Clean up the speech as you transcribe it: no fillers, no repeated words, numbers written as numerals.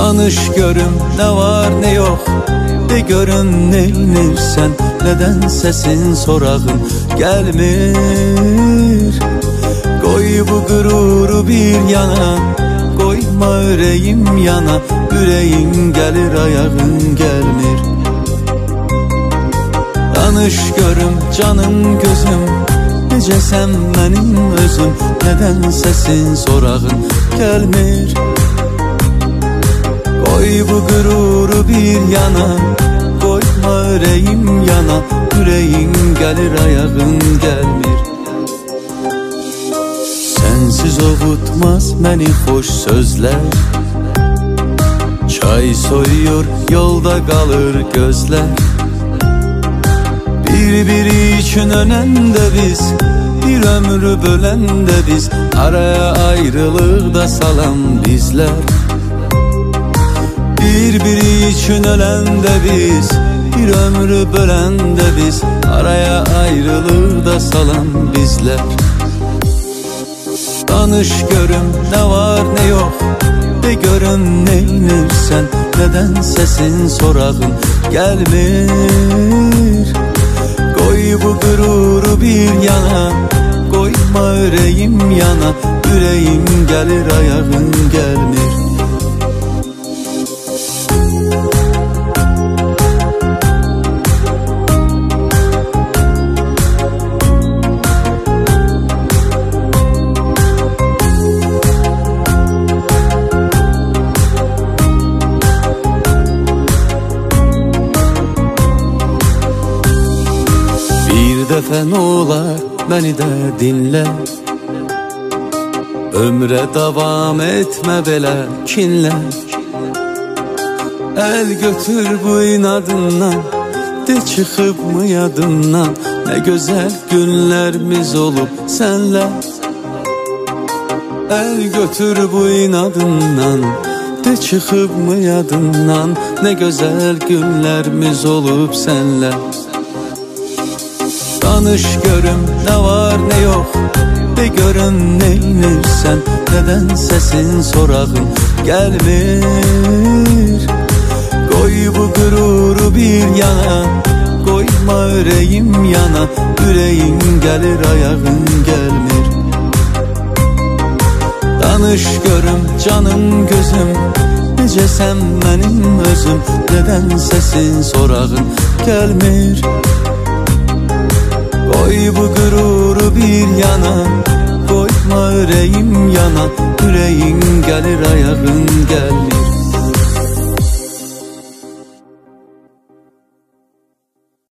Danış görüm ne var ne yok, de görüm neynirsen. Neden sesin sorağın gelmir? Koy bu gururu bir yana, koyma yüreğim yana. Yüreğin gelir ayağın gelmir. Danış görüm canım gözüm, necə sen benim özüm. Neden sesin sorağın gelmir? Koy bu gururu bir yana, koyma yüreğim yana. Yüreğin gelir ayağın gelmir. Sensiz ovutmaz beni hoş sözler. Çay soyuyor yolda kalır gözler. Birbiri için ölen de biz, bir ömrü bölen de biz. Araya ayrılık da salan bizler. Birbiri için ölen de biz, bir ömrü bölen de biz. Araya ayrılık da salan bizler. Danış görüm ne var ne yok, de görüm neynirsen. Neden sesin sorağın gelmir? Koy bu gururu bir yana, koyma yüreğim yana. Yüreğim gelir ayağın gelmir. Bir defa ne olar beni de dinle. Ömre devam etme belə kinle. El götür bu inadından, de çıkıp mı yadından. Ne güzel günlerimiz olup senle. El götür bu inadından, de çıkıp mı yadından. Ne güzel günlerimiz olup senle. Danış görüm ne var ne yok, de görüm neynirsen. Neden sesin sorağın gelmir? Koy bu gururu bir yana, koyma yüreğim yana. Yüreğin gelir ayağın gelmir. Danış görüm canım gözüm, necə sen benim özüm. Neden sesin sorağın gelmir? Koy bu gururu bir yana, koyma yüreğim yana. Yüreğin gelir ayağın gelmir.